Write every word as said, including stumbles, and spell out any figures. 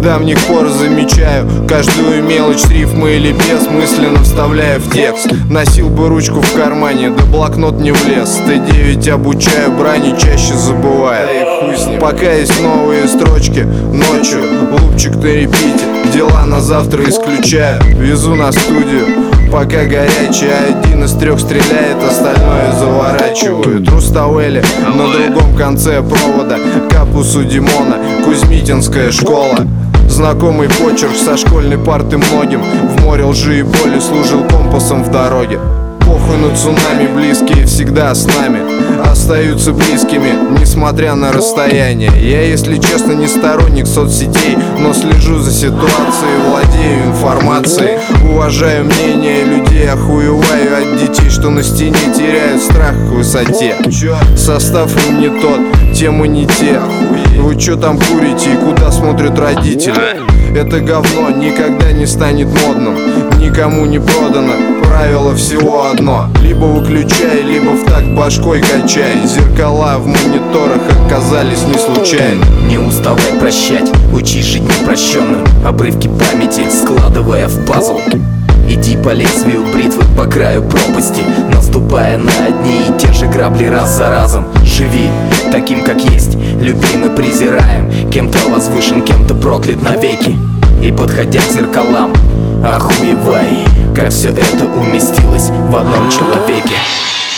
недавних пор замечаю каждую мелочь, рифмы или бессмысленно вставляя в текст. Носил бы ручку в кармане, да блокнот не влез. Т девять обучаю брани, чаще забываю. Пока есть новые строчки ночью, лупчик на репите, дела на завтра исключаю. Везу на студию, пока горячий, один из трех стреляет, остальное заворачивают. Руставели на другом конце провода, капус у Димона, Кузьмитинская школа. Знакомый почерк со школьной парты многим. В море лжи и боли служил компасом в дороге. Похуй на цунами, близкие всегда с нами остаются близкими, несмотря на расстояние. Я, если честно, не сторонник соцсетей, но слежу за ситуацией, владею информацией. Уважаю мнение людей, охуеваю от детей, что на стене теряют страх к высоте. Состав им не тот, темы не те. Вы чё там курите и куда смотрят родители? Это говно никогда не станет модным, никому не продано. Правило всего одно: либо выключай, либо в такт башкой качай. Зеркала в мониторах оказались не случайно. Не уставай прощать, учись жить непрощенным, обрывки памяти складывая в пазл. Иди по лезвию бритвы по краю пропасти, наступая на одни и те же грабли раз за разом. Живи таким, как есть, любим и презираем. Кем-то возвышен, кем-то проклят навеки. И подходя к зеркалам, охуевай, как все это уместилось в одном человеке.